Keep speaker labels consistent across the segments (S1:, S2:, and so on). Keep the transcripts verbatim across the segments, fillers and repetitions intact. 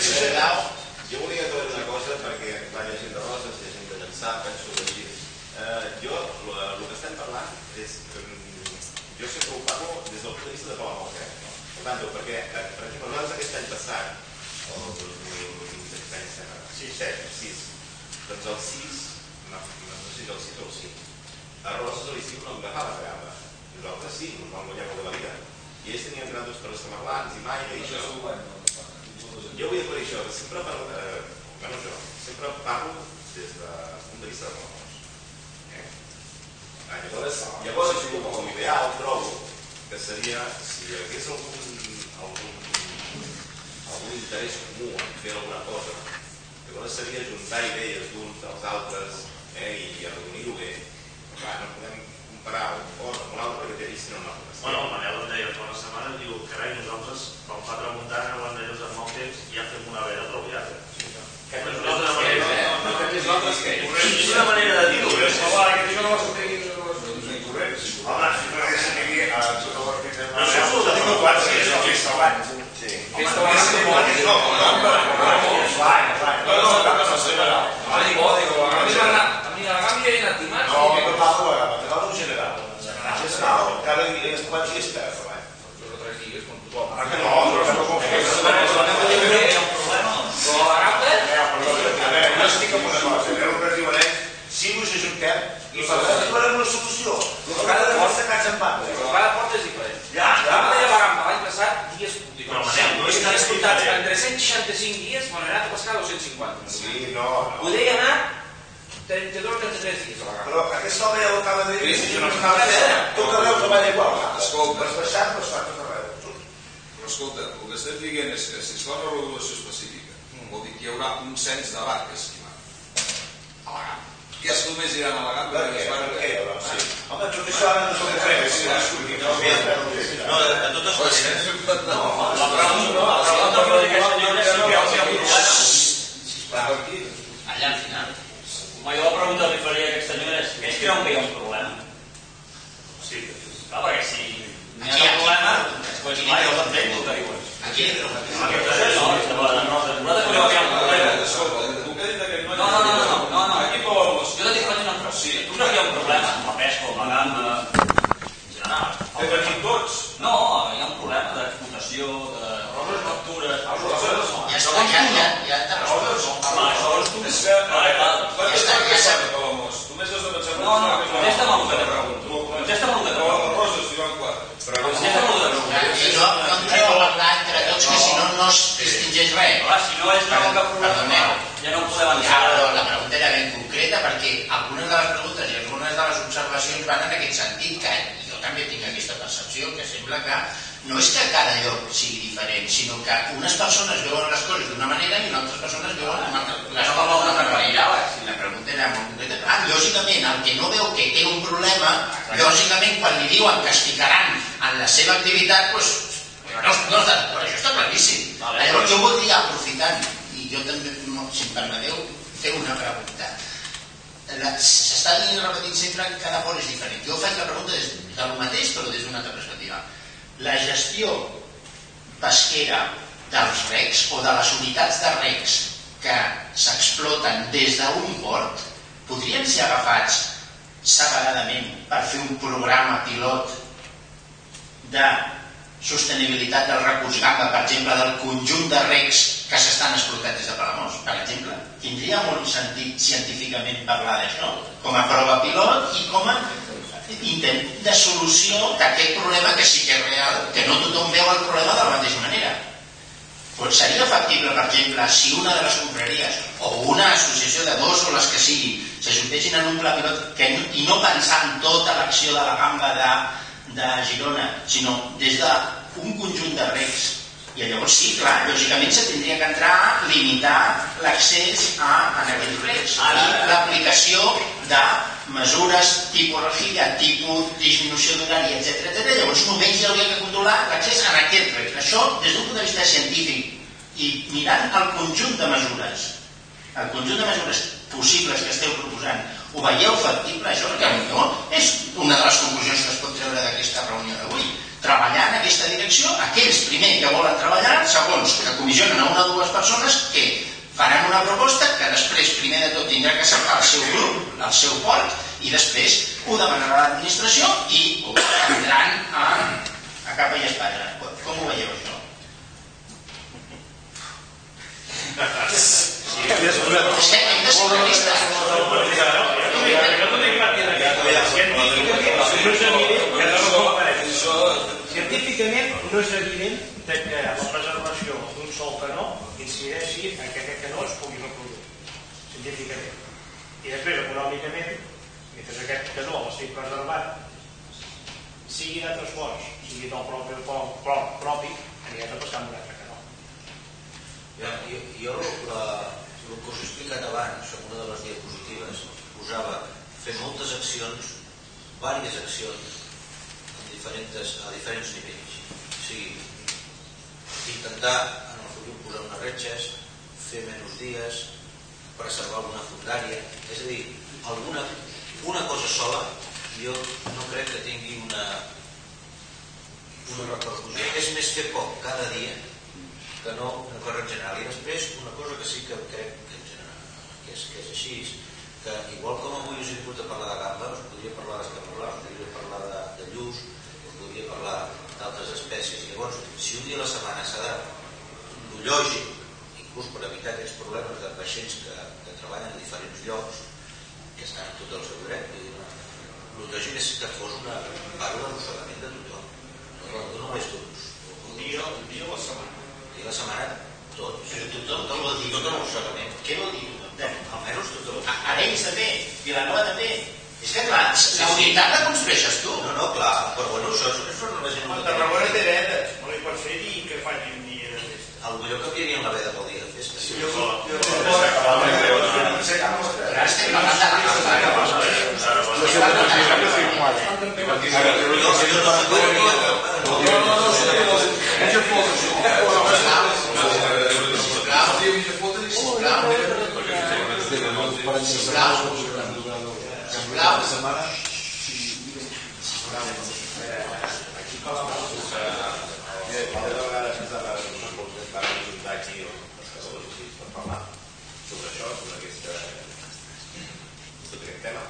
S1: Jo volia aclarir una cosa perquè va llegint de Roses, llegint de Llançà, penso que així. Jo, el que estem parlant és... Jo sempre ho parlo des del punt de vista de Palamós, eh? Per tant, perquè, per exemple, nosaltres aquest any passat, el dos mil set, sis, doncs el sis, no sé si el sis o el cinc, a Roses a l'estiu no agafava grava. Nosaltres sí, ens vam guanyar molt de la vida. I ells tenien grandes per estamarlans i mai i això. Jo vull aclarir això, que sempre parlo, bueno jo, sempre parlo des del punt de vista de Palamós. Llavors, llavors, com a ideal, trobo que seria, si hi hagués algun interès comú en fer alguna cosa, llavors seria juntar idees d'uns dels altres i arrodonir-ho bé. No podem comparar un cos amb un altre perquè té vist no no.
S2: Bueno, el Manel em deia fa una setmana, diu, carai, nosaltres, quan fa tramuntana, quan deies en molt temps, ja fem una veda prou llarga.
S3: Que és una manera
S2: de dir-ho.
S3: Home, això no va sortir incorrecte. Home, si no hagués aquí a tot el que fem... No, això és el que quatre, és el que està abans. Sí. Aquesta abans no, no, no, no, no, no, general. A mi la gàmbia he anat dimarts. No, no parlo de gàmbia, parlo en general. En general, cada dia és quants dies per treball. Dos o tres dies, com tothom. Ara que no, però no confio. Però la gàmbia... Jo estic amb una cosa, veu que diuen ells, si us ajuntem i per tant trobarem una solució. Però cada porta que ens empata. Però cada porta és diferent. Ja, ja. La deia la gamba l'any passat, dies continuats. No estan escoltats entre cent seixanta-cinc dies, quan he anat a pescar dos-cents cinquanta. Sí, no, no. Podria anar trenta-dos o trenta-tres dies a la gamba. Però aquest home ja ho acaba de dir. Si no estava fent, tot arreu treballa igual. Escolta, has baixat, no es fa tot arreu. Però escolta, el que estem dient és que si es fa una regulació específica, vol dir que hi haurà un cens de barques a la gamba. Que és només iran a la gamba? Per què? Per què? Home, tot això ara no s'ho creu, si no discutim. No, de totes maneres. No, la pregunta que li dic a senyora és si hi ha un problema. Allà al final. Home, jo la pregunta que li faria a aquest senyor és ells creuen que hi ha un problema? Sí. Clar, perquè si hi ha un problema, doncs clar, jo l'entenc el que diuen. Aquí hi ha un problema. No, nosaltres creiem que hi ha un problema. No, no, no, no, no, no. Jo t'he dit que una cosa. Sí, tu creus que hi ha un problema amb la pesca o amb la gamba en general? Però aquí tots? No, hi ha un problema d'explotació, de factures... Ja està, ja, ja, ja t'ha respost. Home, això és tu. És que... Ja està, ja sap. Tu més has de pensar... No, no, contesta'm el que te pregunto. Contesta'm el que te pregunto. No, Roses, hi van quatre. Contesta'm el que te pregunto. Jo entreu a parlar entre tots que si no no es distingeix res. Clar, si no és una boca problema, ja no ho podem entrar. La pregunta era ben concreta perquè algunes de les preguntes i algunes de les observacions van en aquest sentit, que jo també tinc aquesta percepció, que sembla que no és que cada lloc sigui diferent, sinó que unes persones veuen les coses d'una manera i unes persones veuen les coses d'una altra manera. Si la pregunta era molt concreta, clar, lògicament, el que no veu que té un problema, lògicament, quan li diuen que es ficaran en la seva activitat, doncs, no, no, per això està claríssim. Llavors, jo voldria, aprofitant, i jo també, si em permeteu, fer una pregunta. S'està repetint sempre que cada port és diferent. Jo faig la pregunta del mateix, però des d'una altra perspectiva. La gestió pesquera dels recs o de les unitats de recs que s'exploten des d'un port podrien ser agafats separadament per fer un programa pilot de sostenibilitat del recurs gamba, per exemple, del conjunt de recs que s'estan explotant des de Palamós, per exemple. Tindria molt sentit científicament parlar d'això, com a prova pilot i com a intent de solució d'aquest problema que sí que és real, que no tothom veu el problema de la mateixa manera. Pues seria factible, per exemple, si una de les confraries o una associació de dos o les que sigui s'ajuntessin en un pla pilot que, i no pensar en tota l'acció de la gamba de, de Girona, sinó des d'un conjunt de recs. I llavors sí, clar, lògicament se tindria que entrar a limitar l'accés a, a aquests recs i l'aplicació de mesures tipus rejilla, tipus disminució d'horari, etcètera, etcètera. Llavors només hi hauria que controlar l'accés a aquests recs. Això des d'un punt de vista científic i mirant el conjunt de mesures, el conjunt de mesures possibles que esteu proposant, ho veieu factible això? Perquè potser és una de les conclusions que es pot treure d'aquesta reunió d'avui.
S4: treballar en aquesta direcció, aquells primer que volen treballar, segons que comissionen a una o dues persones que faran una proposta que després primer de tot tindrà que acceptar el seu grup, el seu port, i després ho demanarà a l'administració i ho prendran a, a capa i espatlla. Com ho veieu això? Sí, és que hem de ser realistes.
S5: Científicament no és evident que la preservació d'un sol canó incideixi en que aquest canó es pugui reproduir científicament. I després, econòmicament, mentre aquest canó estigui preservat, sigui d'altres fonts, sigui del propi, aniràs a pescar amb un altre canó.
S6: Jo, el que us he explicat abans, en una de les diapositives, posava fer moltes accions, diverses accions, a diferents nivells. O sigui, intentar en el futur posar unes retxes, fer menys dies, preservar alguna fundària, és a dir, alguna una cosa sola, jo no crec que tingui una una repercussió. És més fer poc cada dia que no una cosa en general. I després, una cosa que sí que crec que, que, és, que és així, que igual com avui us he vingut a parlar de gamba, us podria parlar d'escaparlar, us podria parlar de, de lluç, us podria parlar d'altres espècies. Llavors, si un dia a la setmana s'ha de, el lògic, inclús per evitar aquests problemes de vaixells que, que treballen a diferents llocs, que estan en tot el seu dret, el lògic és que fos una part de l'arrossegament de tothom, no, no només d'uns.
S1: Un dia o la setmana?
S6: Un dia a la setmana, tots.
S1: Però tothom, tot vol dir?
S6: Tot l'arrossegament.
S1: Què vol dir tothom?
S6: Almenys tothom.
S4: Arenys també, Vilanova també. És que clar, la unitat la construeixes tu.
S6: No, no, clar, però bueno, això és una gent...
S5: El Tarragona té vedes, no li pots fer dir que faci un dia de festa.
S6: Potser canviarien la veda pel dia de festa.
S5: Sí, jo...
S4: Ara estem parlant de la
S1: sobre això, sobre aquesta, sobre aquest tema,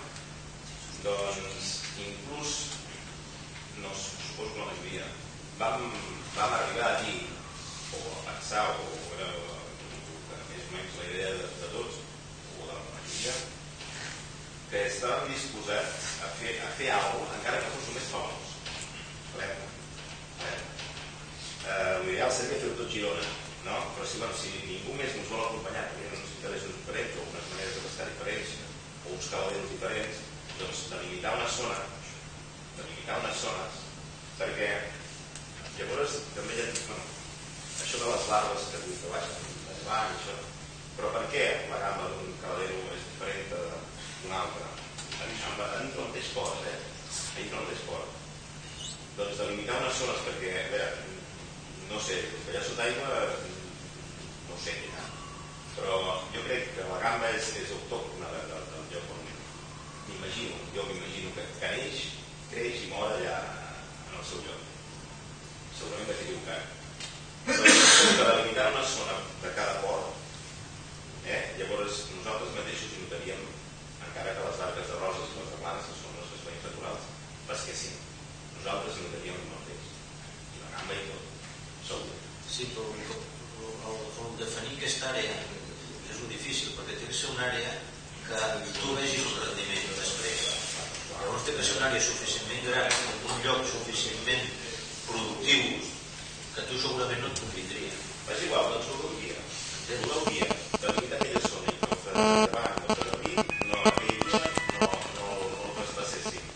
S1: doncs inclús, no suposo que la majoria, vam, vam arribar a dir, o a pensar, o era més o menys la idea de, de tots, o de la majoria, que estàvem disposats a fer, a fer alguna cosa, encara que fos només famós. Alerta. Alerta. Eh, l'ideal seria fer-ho tot Girona, no? Però si, bueno, si ningú més ens vol acompanyar, perquè hi ha uns interessos diferents, o unes maneres de pescar diferents, o uns cavaderos diferents, doncs delimitar unes zones, delimitar unes zones, perquè llavors també hi ha, bueno, això de les larves que dius que baixen, les van, això, però per què la gamba d'un cavadero és diferent d'un altre? A dintre el mateix port, eh? A dintre el mateix port. Doncs delimitar unes zones perquè, a veure, no sé, que allà sota aigua no sé què hi ha, però jo crec que la gamba és, és autòctona del, del lloc on m'imagino, jo m'imagino que, que neix, creix i mor allà en el seu lloc. Segurament vaig equivocar. Però que delimitar una zona de cada port, eh? Llavors nosaltres mateixos hi notaríem, encara que les barques de roses i les de planes, que són les espais naturals, pesquessin. Nosaltres hi notaríem el mateix. I la gamba i tot. Segur.
S6: Sí, però el, el definir aquesta àrea és molt difícil, perquè té que ser una àrea que tu vegis el rendiment després. Llavors té que ser una àrea suficientment gran, un lloc suficientment productiu, que tu segurament no et convindria.
S1: És igual, doncs ho veuria. Ho veuria. Delimitar aquella zona i no fer davant, no fer davant, no aquella, no, no, no el traspassessin.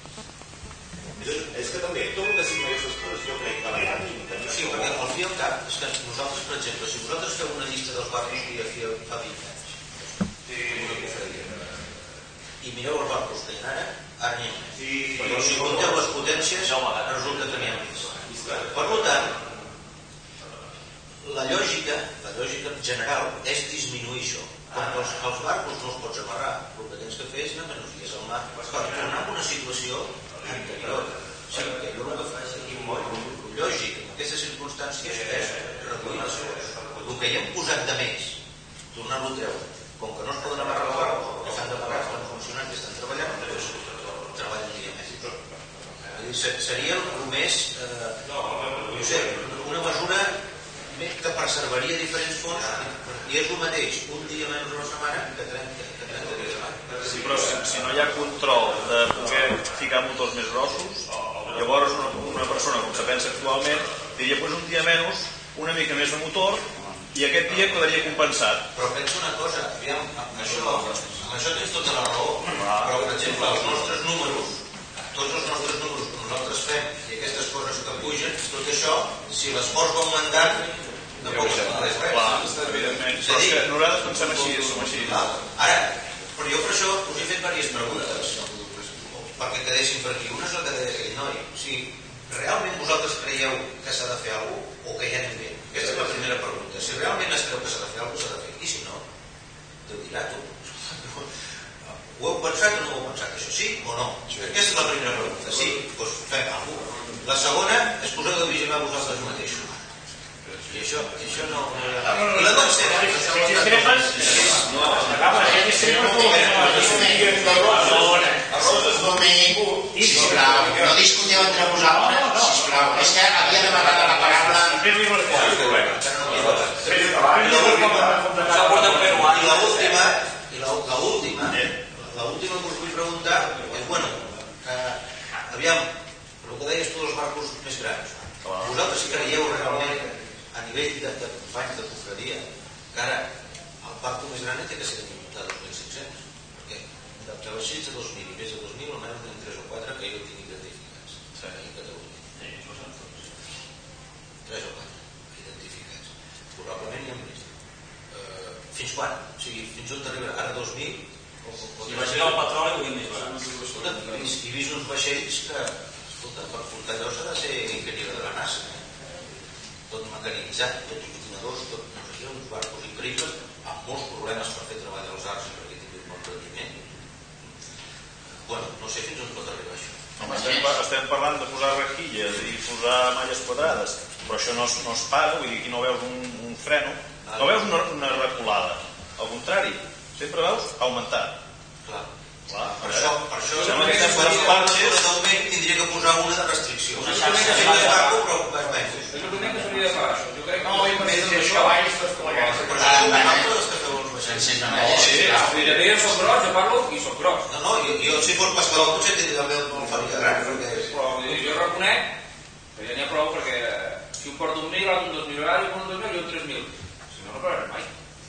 S1: És que també, tot el que siguin aquestes coses, jo crec que la gran limitació...
S6: Sí, perquè al fi i al cap, és que nosaltres, per exemple, si vosaltres feu una llista dels barcos que hi havia fa vint anys, una cofreria, i mireu els barcos que hi ha ara, ara n'hi ha més. Però si compteu les potències, resulta que n'hi ha més. Per tant, la lògica, la lògica general és disminuir això. Com que els, els barcos no els pots amarrar, el que tens que fer és anar menys dies al mar per tornar a una situació anterior. O sigui, que jo el que faig aquí molt lògic en aquestes circumstàncies és reduir les coses. El que hi hem posat de més, tornar-lo a treure, com que no es poden amarrar la barra, que s'han de pagar, estan funcionant i estan treballant, doncs treballen un dia més. Seria el més, no sé, una mesura que preservaria diferents fons i és el mateix, un dia menys a la setmana que trenta dies a l'any.
S7: Sí, però si, si no hi ha control de poder ficar motors més grossos, llavors una, una persona, com se pensa actualment, diria, doncs un dia menys, una mica més de motor, i aquest dia quedaria compensat.
S6: Però pensa una cosa, aviam, amb això, amb això tens tota la raó, però per exemple, els nostres números, tots els nostres números que nosaltres fem i aquestes coses que pugen, tot això, si l'esforç va augmentant, tampoc es fa res.
S7: Clar, evidentment. Però és que nosaltres pensem així, som així.
S6: Ara, però jo per això us he fet diverses preguntes, perquè quedessin per aquí. Una és la que deia aquell noi. O sigui, realment vosaltres creieu que s'ha de fer alguna cosa o que hi ha nivell? Aquesta és la primera pregunta. Si realment es creu que s'ha de fer alguna cosa, s'ha de fer. I si no, Déu dirà tu. Ho heu pensat o no ho heu pensat? Això sí o no? Aquesta és la primera pregunta. Sí, doncs fem alguna cosa. La segona és poseu de vigilar vosaltres mateixos. I això, i això no... I la tercera...
S5: Si discrepes... No, acaba, si discrepes...
S4: Arroses Domènec, sisplau, no discutiu entre vosaltres, sisplau. És que havia demanat la paraula...
S6: I l'última, i l'última, l'última que us vull preguntar és, bueno, aviam, el que deies tu dels barcos més grans, vosaltres creieu realment a nivell de companys de confraria que ara el barco més gran té que ser de dos mil cinc-cents, perquè de vaixells de dos mil i més de dos mil almenys n'hi ha tres o quatre que jo tinc identificats a Catalunya. Tres o quatre identificats. Probablement hi ha més. Fins quan? O sigui, fins on t'arribarà? Ara dos mil?
S3: Si baixarà el petroli ho hem més barat.
S6: Escolta, he vist uns vaixells que, escolta, per portar allò s'ha de ser ingeniera de la NASA. Tot mecanitzat, tots els ordinadors, tot, no sé, uns barcos increïbles, amb molts problemes per fer treballar els arcs i perquè tinguin bon rendiment. Bueno, no sé fins on pot arribar això.
S7: Home, estem, estem parlant de posar rejilles i posar malles quadrades, però això no es, no es para, vull dir, aquí no veus un, un freno, no veus una, una reculada. Al contrari, sempre veus augmentar.
S6: Clar.
S7: Clar,
S6: per això, per això
S7: sembla que estem posant parxes.
S6: Totalment tindria que posar una de restricció.
S3: Una xarxa de
S6: de barco, però més menys.
S8: És el primer que s'hauria de fer, això. Jo crec que
S5: No, i per exemple, els cavalls tots plegats.
S6: Però nosaltres que feu els vaixells.
S8: sí, de bé soc gros, jo parlo i soc gros.
S6: No, no, jo, jo si fos pescador potser tindria el meu faria gran, perquè...
S8: Però jo reconec que ja n'hi ha prou perquè si un porta un mil, l'altre un dos mil, l'altre un dos mil i un tres mil. Si no, no pararé mai.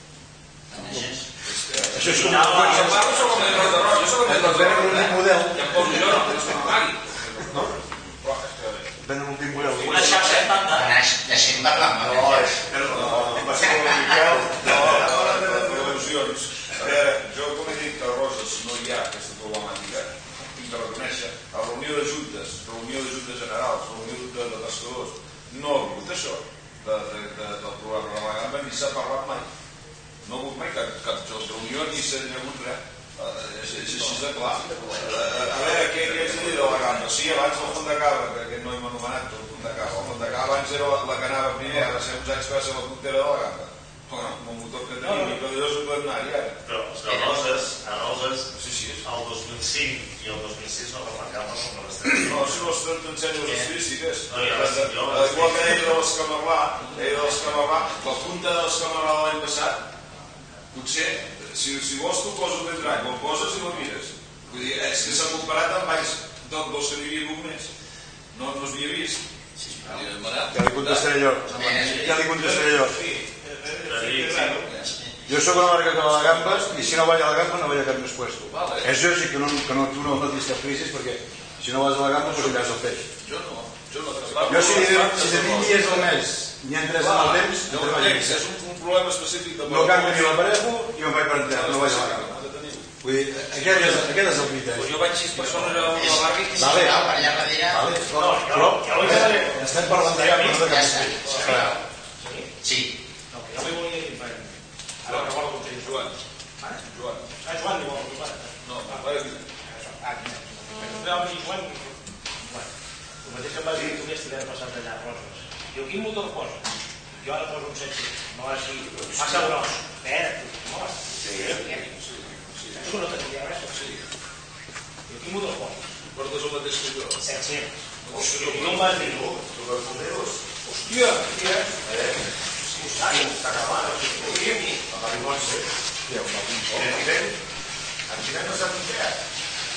S5: Això és un...
S8: Jo parlo soc el més gros de roig, jo soc el més gros de roig.
S5: un model.
S8: Ja em poso jo, no, no se m'amagui.
S5: No? Venen un model.
S3: Una xarxa de tanta.
S4: Deixem parlar amb
S1: No, és... No, va ser com el Miquel. No, parlant de al·lusions. A veure, jo com he dit que a Roses no hi ha aquesta problemàtica, tinc de reconèixer, a reunió de juntes, reunió de juntes generals, reunió de, de pescadors, no ha hagut això de, de, de, del programa de la gamba, ni s'ha parlat mai. No ha hagut mai cap, cap reunió ni s'ha hagut res. Uh, és, és així de clar. Uh, a veure, què, què ets a dir de la gamba? Sí, abans el Font de Cabra, que aquest noi m'ha anomenat el Font de Cabra. El Font de Cabra abans era la, la que anava primer, ara fa uns anys que va ser la puntera de la gamba. Bueno, amb el motor que tenim i que allò s'ho pot anar, i ara.
S2: Però a Roses, a Roses,
S1: Sí, sí.
S2: el dos mil cinc i el dos mil sis no va marcar com les tres.
S1: No, si no t'ensenyo les estadístiques.
S2: No, ja les- jo les-
S1: Igual que deia de l'Escamarlà, deia de l'Escamarlà, la punta de l'Escamarlà de l'any passat, potser, si, si vols tu poso un entrany, ho poses i ho mires. Vull dir, és que s'ha comparat amb anys del dos que n'hi havia hagut més. No, no s'havia vist.
S9: Ja li contestaré jo. Ja li contestaré jo. Jo soc una marca que va a la gamba i si no vaig a la gamba no vaig a cap més puesto. És lògic que, no, que no, tu no notis cap crisi perquè si no vas a la gamba doncs aniràs al peix.
S1: Jo no. Jo no.
S9: Jo si, si de vint dies al mes n'hi ha tres en el temps,
S1: No,
S9: treballo.
S1: és un, un problema específic de...
S9: No canvio ni l'aparejo i me'n vaig per entrar, no vaig a la gamba. Vull dir, aquest és, aquest és el criteri.
S8: Jo vaig sis persones a un barri i
S4: Vale, per allà darrere...
S9: Vale, però, però estem parlant de gamba, no de
S4: Ja
S9: cap
S4: està.
S9: peix.
S4: Sí.
S5: No, que jo li volia dir, per... Ara que vol contar
S1: Joan. Joan.
S5: Ah, Joan, li vol contar.
S1: No, va dir.
S5: Ah, quina. Però jo li Joan... Bueno, el mateix que em vas dir tu que estarem passant allà, Roses. Diu, quin motor posa? Jo ara poso un set-cents, no així, massa gros. Espera, tu, no, això no tenia res. Diu, quin motor posa?
S10: Portes el mateix que jo?
S5: set-cents. I no em vas dir, hòstia, hòstia, està acabant, a Marimonse.
S1: Al final no s'ha pintat.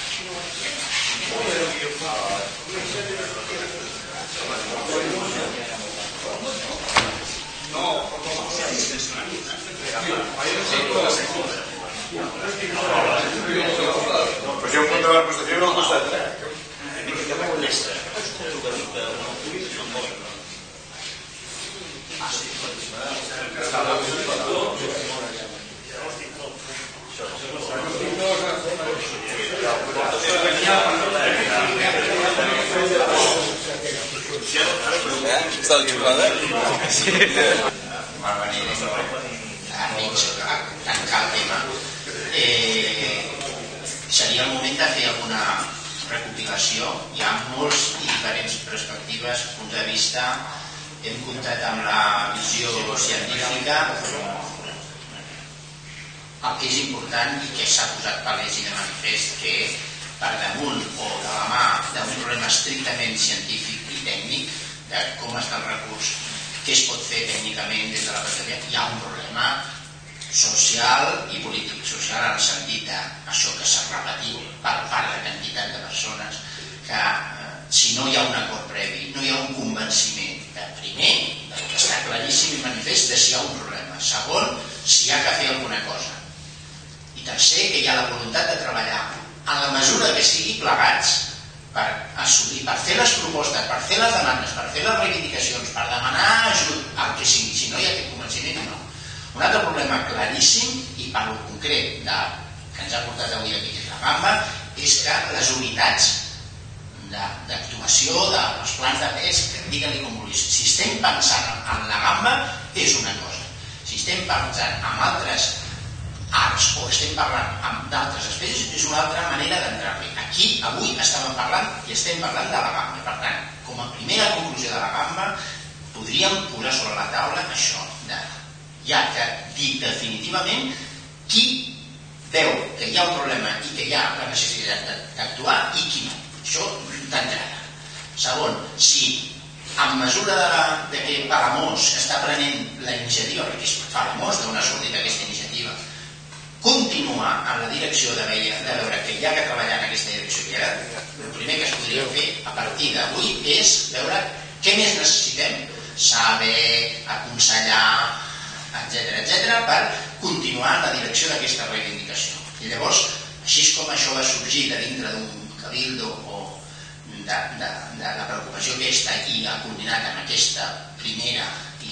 S9: Però jo em compte la postació al costat, eh?
S10: Està la xocada?
S4: Sí. Va venir amics a tancar el tema. Seria el moment de fer alguna recopilació. Hi ha molts i diferents perspectives, punts de vista. Hem comptat amb la visió científica. El que és important i que s'ha posat palès i de manifest que per damunt o de la mà d'un problema estrictament científic i tècnic de com està el recurs, què es pot fer tècnicament des de la perspectiva, hi ha un problema social i polític. Social en el sentit d'això que s'ha repetit per part de quantitat de persones, que si no hi ha un acord previ, no hi ha un convenciment de primer, del que està claríssim i manifest, de si hi ha un problema. Segon, si hi ha que fer alguna cosa. I tercer, que hi ha la voluntat de treballar en la mesura que sigui plegats per assolir, per fer les propostes, per fer les demandes, per fer les reivindicacions, per demanar ajut, el que sigui. Si no hi ha aquest convenciment, no. Un altre problema claríssim, i per lo concret de, que ens ha portat avui aquí, que és la Gamba, és que les unitats d'actuació, de, dels plans de pesca, digue-li com vulguis, si estem pensant en la Gamba, és una cosa. Si estem pensant en altres arts o estem parlant d'altres espècies, és una altra manera d'entrar-hi. Aquí, avui, estàvem parlant i estem parlant de la Gamba. Per tant, com a primera conclusió de la Gamba, podríem posar sobre la taula això, de ja que dir definitivament qui veu que hi ha un problema i que hi ha la necessitat d'actuar i qui no. Això d'entrada. Segon, si en mesura de, la, de que Palamós està prenent la iniciativa, perquè és Palamós d'on ha sortit aquesta iniciativa, continuar en la direcció de veure, de veure que hi ha que treballar en aquesta direcció, que ara el primer que es podria fer a partir d'avui és veure què més necessitem, saber, aconsellar, etcètera, etcètera, per continuar en la direcció d'aquesta reivindicació. I llavors, així com això va sorgir de dintre d'un cabildo o de, de, de la preocupació aquesta i ha coordinat amb aquesta primera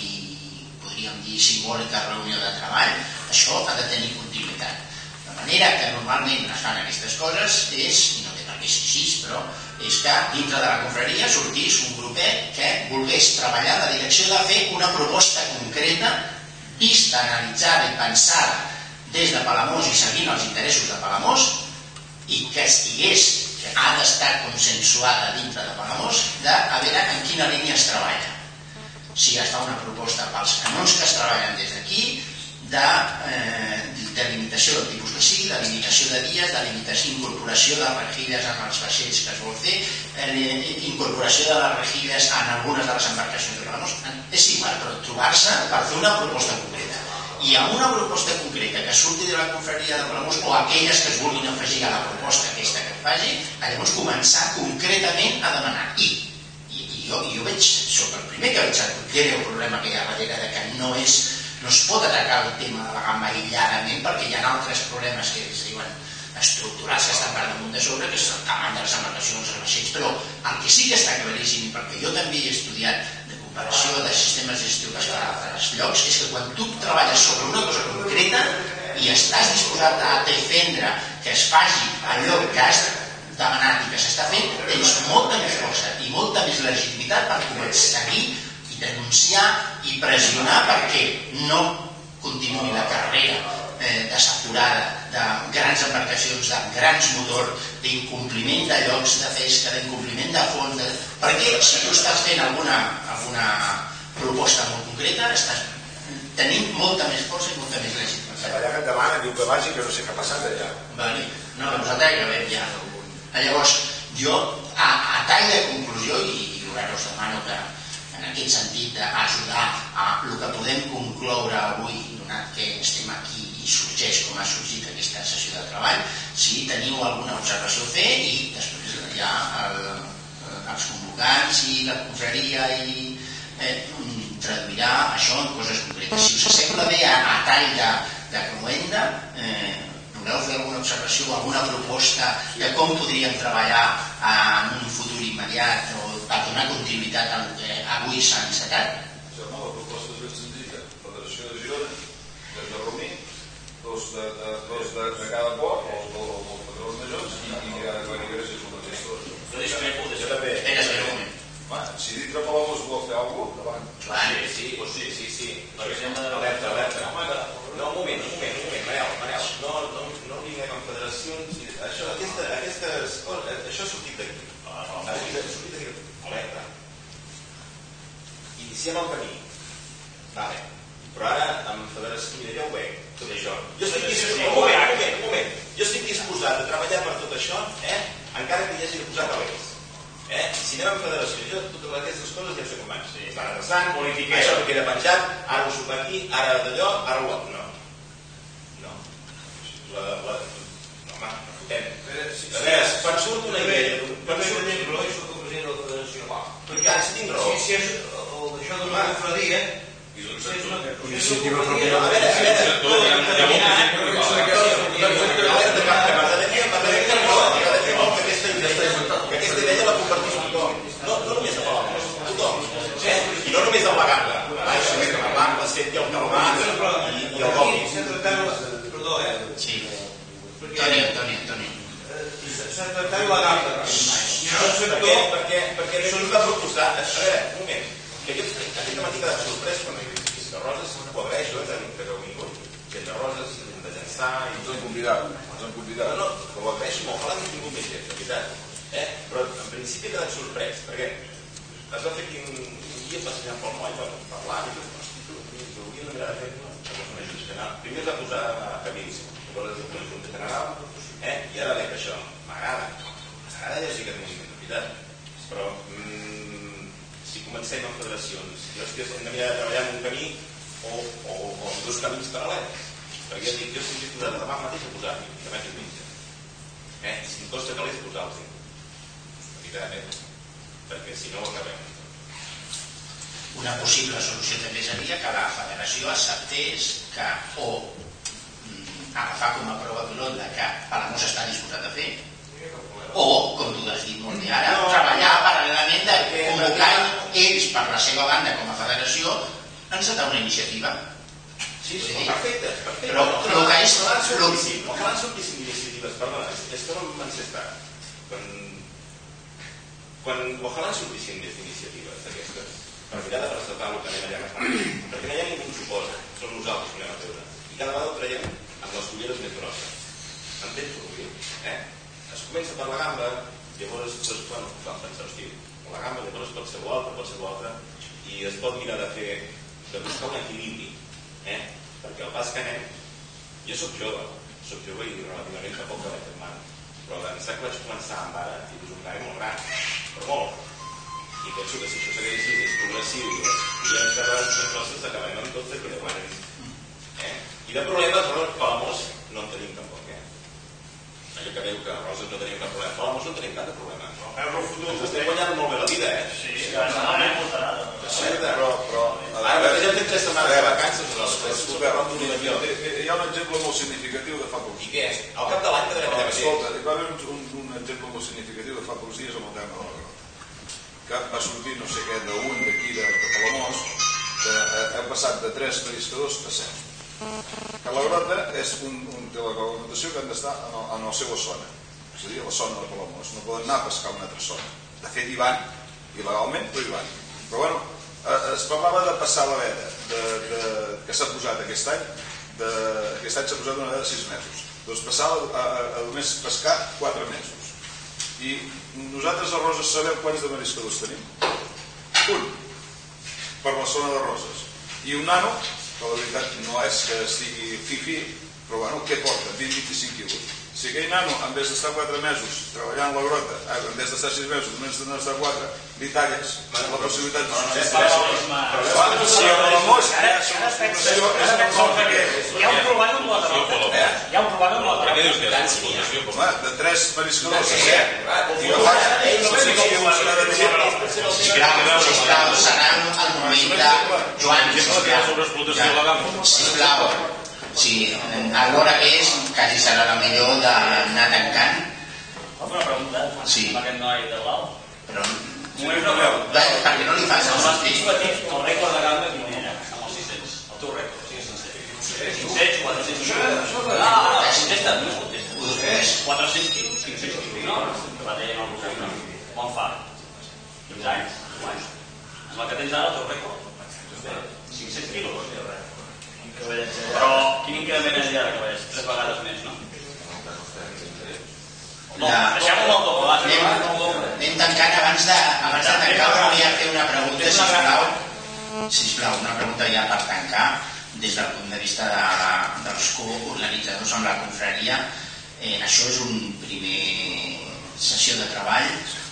S4: i podríem dir simbòlica reunió de treball, això ha de tenir continuïtat. La manera que normalment es fan aquestes coses és, i no té per què ser així, però és que dintre de la confraria sortís un grupet que volgués treballar en la direcció de fer una proposta concreta, vista, analitzada i pensada des de Palamós i seguint els interessos de Palamós, i que estigués, que ha d'estar consensuada dintre de Palamós, de a veure en quina línia es treballa. Si es fa una proposta pels canons que es treballen des d'aquí, de, eh, de limitació del tipus que sigui, de limitació de dies, de limitació, incorporació de rejilles en els vaixells que es vol fer, eh, incorporació de les rejilles en algunes de les embarcacions de Palamós. És igual, però trobar-se per fer una proposta concreta. I amb una proposta concreta que surti de la confraria de Palamós o aquelles que es vulguin afegir a la proposta aquesta que faci, llavors començar concretament a demanar. I, i, i jo, jo veig, soc el primer que veig el greu problema que hi ha darrere de que no és no es pot atacar el tema de la Gamba aïlladament perquè hi ha altres problemes que es diuen estructurals que estan per damunt de sobre, que és el tamany de les embarcacions, els vaixells, però el que sí que està claríssim, perquè jo també he estudiat de comparació de sistemes de gestió que es fan a altres llocs, és que quan tu treballes sobre una cosa concreta i estàs disposat a defendre que es faci allò que has demanat i que s'està fent, tens molta més força i molta més legitimitat per començar a seguir i denunciar i pressionar perquè no continuï la carrera desaturada, de grans embarcacions, de grans motors, d'incompliment de llocs de pesca, d'incompliment de fons. Perquè si tu estàs fent alguna proposta molt concreta, estàs tenint molta més força i molta més legitimitat.
S9: Allà que et demana, diu que vagi, que no sé què ha passat allà.
S4: Vale. No, nosaltres ja veiem ja. Llavors, jo, a tall de conclusió, i us demano que en aquest sentit d'ajudar a el que podem concloure avui, donat que estem aquí i sorgeix com ha sorgit aquesta sessió de treball, si teniu alguna observació a fer i després ja els convocants i la confraria i traduirà això en coses concretes. Si us sembla bé a tall de cloenda, voleu fer alguna observació o alguna proposta de com podríem treballar en un futur immediat o per donar continuïtat al que avui s'ha encetat?
S10: La proposta és ben senzilla. Federació de Girona, des de reunir, dos de cada port, els patrons majors, i quan hi gràcies una gestora.
S3: Jo discrepo,
S1: jo també.
S10: Si dit que Palamós vol fer alguna cosa, davant.
S1: Sí, sí, sí, sí. Alerta, alerta. No, un moment, un moment, un moment, Manel, Manel. No vinguem amb federacions. Aquestes coses, això ha sortit d'aquí. Ha sortit d'aquí. Alerta. Iniciem el camí. Vale. Però ara, amb federació, mira, ja ho veig, tot això. Jo estic disposat, un moment, un moment, un moment. Jo estic disposat a treballar per tot això, eh? Encara que hi hagi de posar calés. Eh? Si anem amb federació, jo totes aquestes coses ja sé com van. Sí, van adreçant, això que queda penjat, ara ho surt aquí, ara d'allò, ara ho... No. No. La, la... No, home, no fotem. A veure, quan surt una idea... Quan surt una idea, jo soc el president de la federació. Perquè ara si tinc raó. Si és això d'una confradia...
S9: Iniciativa pròpia.
S1: A veure, a veure... Que aquesta idea la compartís tothom. No només a Palamós, tothom. I no només amb la gamba. La gamba, i el calmat i el gòmit.
S5: Perdó, eh?
S4: Sí. Toni, Toni, Toni.
S5: S'ha tractat la gamba.
S1: Perquè això ens va proposar... A veure, un moment. Aquest matí quedat sorprès quan he vist que Roses ho agraeixo, eh, que heu vingut. Que de Roses, de llançar...
S10: Ens han convidat. Ens han convidat.
S1: No, no, ho agraeixo molt. Ojalà que he tingut més gent, de veritat. Eh? Però en principi he quedat sorprès, perquè es va fer aquí un, un dia passejant pel moll, vam parlar i vam dir, hauríem de mirar de fer una junta general. Primer es va posar a camins, llavors una junta general, eh? I ara veig això, m'agrada, m'agrada llegir aquest moviment, de veritat, però mm, si comencem amb federacions, jo és que hem de mirar de treballar en un camí o, o, o en dos camins paral·lels, perquè ja dic, jo estic disposat a demà mateix a posar-hi, demà que mitja, eh? I si em costa calés posar-los-hi. Perquè si no ho acabem.
S4: Una possible solució també seria que la federació acceptés que o agafar com a prova pilot que Palamós està disposat a fer o, com tu has dit molt bé ara, treballar paral·lelament de convocar ells per la seva banda com a federació encetar una iniciativa.
S1: Sí, sí, perfecte, perfecte.
S4: Però el que és...
S1: Ojalà en sortissin iniciatives, perdona, és que no m'encestar. Quan ojalà en sortissin més iniciatives d'aquestes, per mirar de presentar el que anem allà agafant, perquè no hi ha ningú que suposa, som nosaltres que anem a treure. I cada vegada ho traiem amb les culleres més grosses. Entens el que diu? Eh? Es comença per la gamba, llavors, doncs, bueno, vam pensar, hosti, la gamba llavors pot ser l'altra, pot ser l'altra, i es pot mirar de fer, de buscar un equilibri, eh? Perquè el pas que anem, jo soc jove, soc jove i relativament fa poc que vaig en mà, però d'ençà que vaig començar amb ara, tipus un gall molt gran, però molt. I penso que si això segueix així, és progressiu i ja cada les coses acabarem amb tots d'aquí de quan eh? I de problemes, però Palamós no en tenim tampoc, eh? Allò que veu que a Roses no tenim cap problema, Palamós no tenim cap de problema. Ens estem guanyant molt bé la vida, eh?
S3: Sí, sí, normalment molta nada.
S1: Però, però... Ara mateix hem fet tres setmanes de vacances nosaltres.
S10: Hi ha un exemple molt significatiu de fa pocs dies.
S1: I què és? Al cap de l'any quedarem allà mateix.
S10: Escolta, hi va haver un exemple molt significatiu de fa pocs dies amb el tema de la Grota. Que va sortir no sé què d'un d'aquí de Palamós, que hem passat de tres mariscadors a set. Que la Grota és un, un, té la reglamentació que han d'estar en, el, en la seva zona, és a dir, a la zona de Palamós. No poden anar a pescar a una altra zona. De fet, hi van, il·legalment, però hi van. Però bueno, es parlava de passar la veda, de, de, que s'ha posat aquest any, de, aquest any s'ha posat una vegada de sis mesos. Doncs passava a només pescar quatre mesos. I nosaltres a Roses sabem quants de mariscadors tenim? Un, per la zona de Roses. I un nano, que la veritat no és que estigui fi-fi, però bueno, què porta? vint a vint-i-cinc quilos. Si aquell nano, en vez d'estar quatre mesos treballant la grota, en vez d'estar sis mesos, en vez d'estar quatre, li talles la possibilitat de subsistència. Si a Palamós hi ha substitució, és que no fa què.
S5: Hi ha un problema amb la grota. Hi ha un problema amb la grota.
S8: Què dius que és explotació?
S10: Home, de tres mariscadors a set, i agafats els sis quilos cada dia.
S4: Sisplau, sisplau, serà el moment de... Joan, sisplau. Sisplau. Sí, alhora que és, quasi serà la millor d'anar tancant.
S3: Una pregunta,
S4: sí.
S3: Per aquest noi de l'alt.
S4: Però...
S3: Només una pregunta.
S4: Perquè no li fas el sentit.
S3: El rècord de gamba quin era? Amb els sis-cents. El teu rècord, sí, cinc-cents, quatre-cents. Ah, no, contesta, no contesta. quatre-cents quilos, cinc-cents quilos. No, la deien al programa. Bon fa. quinze anys. Amb la que tens ara, el teu rècord? cinc-cents quilos. Però quin increment és ara que veig? Tres vegades més, no? No, deixem-ho al doble.
S4: Anem tancant abans de tancar. Volia fer una pregunta, sisplau. Sisplau, una pregunta ja per tancar. Des del punt de vista dels coorganitzadors amb la confraria, això és un primer sessió de treball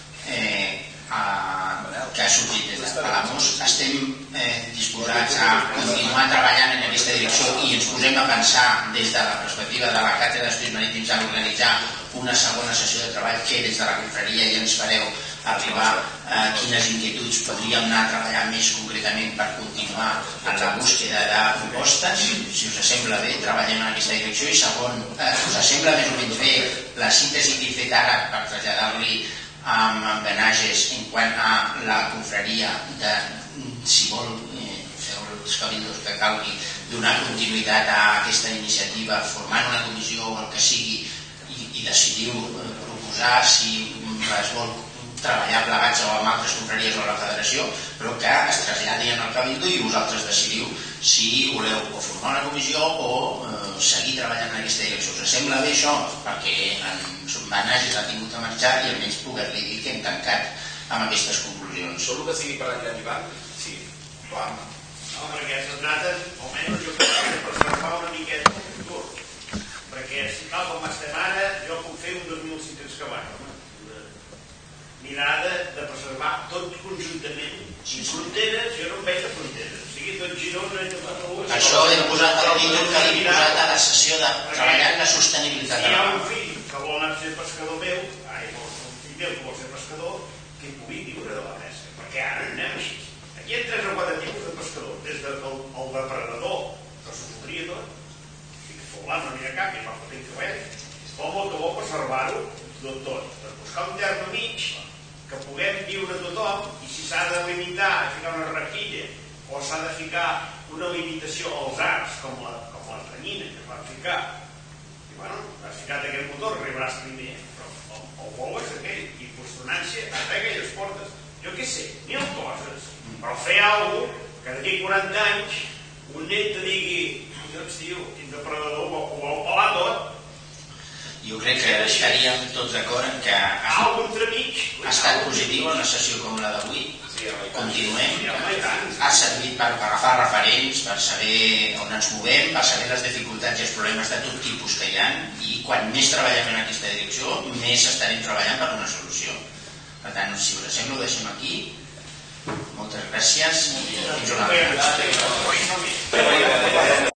S4: que ha sorgit des de Palamós. Estem disposats a continuar treballant en aquesta direcció i ens posem a pensar des de la perspectiva de la Càtedra d'Estudis Marítims a organitzar una segona sessió de treball que des de la confraria ja ens fareu arribar a quines inquietuds podríem anar a treballar més concretament per continuar en la búsqueda de propostes. Si us sembla bé, treballem en aquesta direcció. I segon, us sembla més o menys bé la síntesi que he fet ara per traslladar-li amb embenages en quant a la confraria de, si vol, feu els cabildos que calgui, donar continuïtat a aquesta iniciativa formant una comissió o el que sigui i decidiu proposar si es vol treballar plegats o amb altres confraries o a la federació, però que es traslladi en el cabildo i vosaltres decidiu si voleu o formar una comissió o seguir treballant en aquesta direcció. Us sembla bé això? Perquè en Submanagis ha tingut a marxar i almenys poder-li dir que hem tancat amb aquestes conclusions.
S1: Tot el que sigui per enllà d'Ivan, sí, clar.
S5: No, perquè se trata, almenys jo crec que preservar una miqueta el futur. Perquè si tal com estem ara, jo puc fer un dos mil cinc-cents cavalls. Mirar de preservar tot conjuntament. I fronteres, jo no em veig de fronteres. O sigui, tot Girona i tot Catalunya.
S4: Això hem posat a l'actitud que l'hem posat a la sessió de treballar en la sostenibilitat.
S5: Si hi ha un fill que vol anar a ser pescador meu, ai, un fill meu que vol ser pescador, que hi pugui viure de la pesca. Perquè ara anem així. Aquí hi ha tres o quatre tipus de pescador. Des del depredador, que s'ho podria tot, i que poblant no n'hi ha cap, i fa fotent que veig, com el que vol preservar-ho tot tot. Per buscar un terme mig que puguem viure tothom, i si s'ha de limitar a ficar una raquilla o s'ha de ficar una limitació als arcs, com la renyina que es va ficar, i bueno, has ficat aquest motor, arribaràs primer, però el bou és aquell, i postonància a aquelles portes. Jo què sé, mil coses, però fer alguna cosa que d'aquí quaranta anys un net te digui, doncs tio, quin depredador ho vol pelar tot.
S4: Jo crec que estaríem tots d'acord en que ha estat positiu una sessió com la d'avui. Continuem. Ha servit per agafar referents, per saber on ens movem, per saber les dificultats i els problemes de tot tipus que hi ha, i quan més treballem en aquesta direcció, més estarem treballant per una solució. Per tant, si us sembla, ho deixem aquí. Moltes gràcies i fins una altra.